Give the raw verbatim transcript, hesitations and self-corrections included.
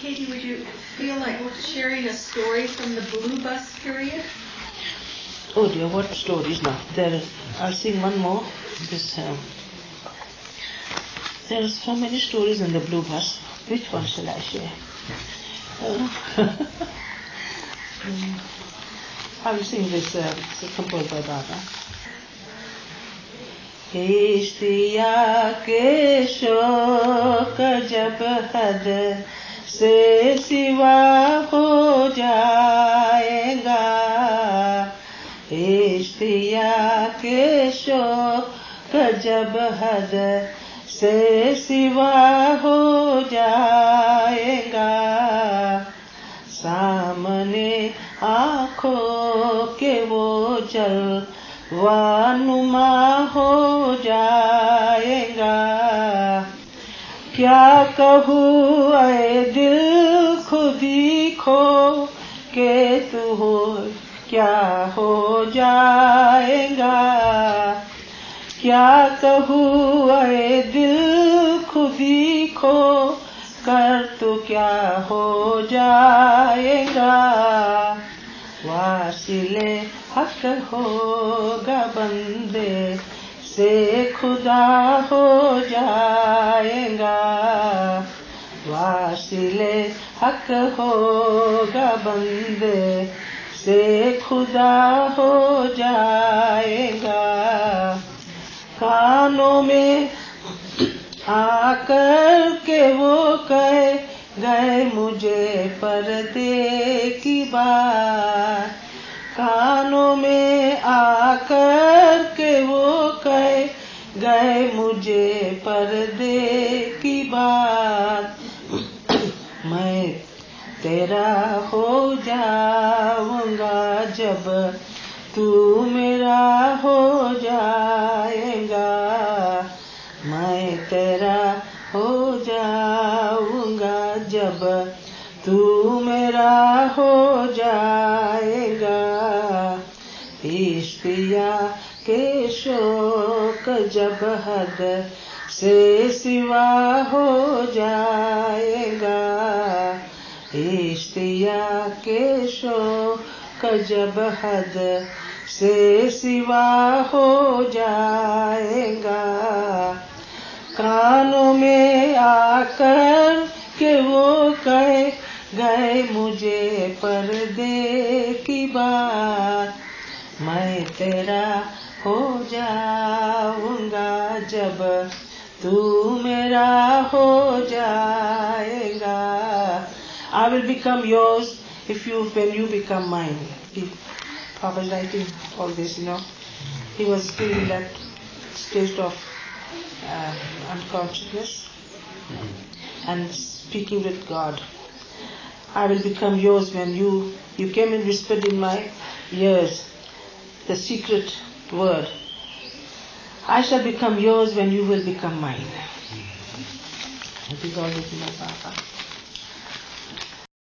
Katie, would you feel like sharing a story from the Blue Bus period? Oh dear, what stories now? There, I'll sing one more. This, um, there are so many stories in the Blue Bus. Which one shall I share? Uh, I'll sing this, uh, it's composed by Baba. इश्तिया के शौक जब हद से सिवा हो जाएगा, इश्तिया के शौक जब हद से सिवा हो जाएगा, सामने आँखों के वो जल वानुमा हो जाएगा, क्या कहूँ ऐ दिल खुदी खो के तू हो क्या हो जाएगा, क्या कहूँ ऐ दिल खुदी खो कर तू क्या हो जाएगा, वासिले हक होगा बंदे से खुदा हो जाएगा, वासिले हक होगा बंदे से खुदा हो जाएगा, कानों में आकर के वो कहे गए मुझे पर्दे की बात, कानों में आकर के वो कहे गए मुझे पर्दे की बात, मैं तेरा हो जाऊंगा जब तू मेरा हो जाएगा, मैं तेरा हो जाऊंगा जब तू मेरा हो जाएगा, इश्तिया के शौक जब हद से सिवा हो जाएगा, इश्तिया के शौक जब हद से सिवा हो जाएगा, कानों में आकर के वो कहे गए मुझे पर्दे की बात, मैं तेरा हो जाऊंगा जब तू मेरा हो जाएगा, I will become yours if you when you become mine. He, Papa was writing all this, you know. He was still in that state of uh, unconsciousness and speaking with God. I will become yours when you you came and whispered in my ears the secret word. I shall become yours when you will become mine. That is all that my Papa.